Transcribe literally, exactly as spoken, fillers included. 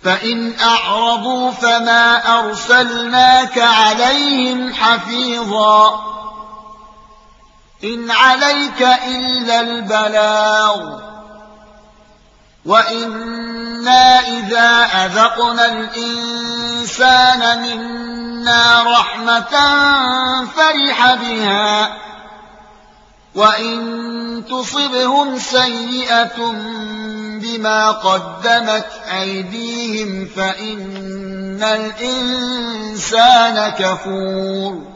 فإن أعرضوا فما أرسلناك عليهم حفيظا إن عليك إلا البلاغ وإنا إذا أذقنا الإنسان منا رحمة فرح بها وإن تصبهم سيئة بما قدمت أيديهم فإن الإنسان كفور